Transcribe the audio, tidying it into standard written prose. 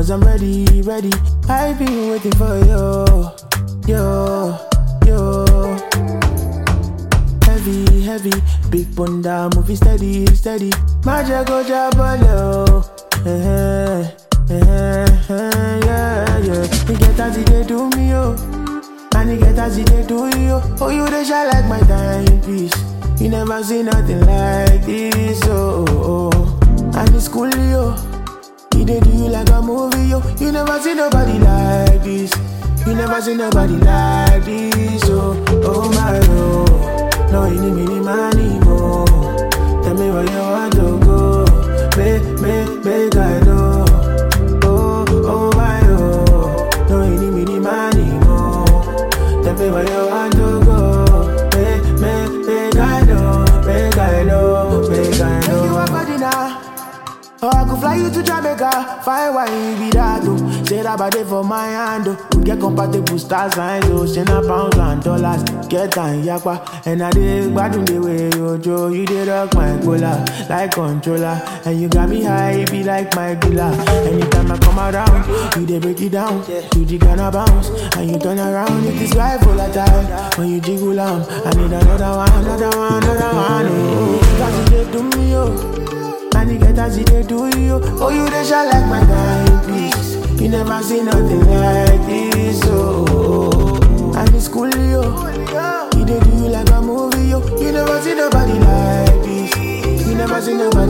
cause I'm ready. I've been waiting for you. Heavy, big bunda, movie steady. Maja go jabalo. Yeah. You get as they do me, and you get as they do you. Oh, you they shine like my timepiece. You never see nothing like this, And it's cool, yo. He they do you like a movie, yo. You never see nobody like this. You never see nobody like this, oh my lord. No, you need me money more. Tell me where you want to go. Make I know. Oh my lord. No, you need me money more. Tell me where you want to go. Make I know. Make you a body now. Oh, I could fly you to Jamaica. Fine wine be that too. Say that body for my hand. We get compatible stars and say na pounds and dollars. Get and yakwa. And I did badun the way you Joe. You did rock my cola like controller. And you got me high, it be like my dealer. Anytime I come around, you they break it down. You the Ghana bounce. And you turn around, it is right volatile. When you jiggle on, I need another one. Oh, cause you do me, and you get as they do you. Oh, you they shine like my timepiece. You never see nothing like this, And it's cool, yo. You they do you like a movie, yo. You never see nobody like this. You never see nobody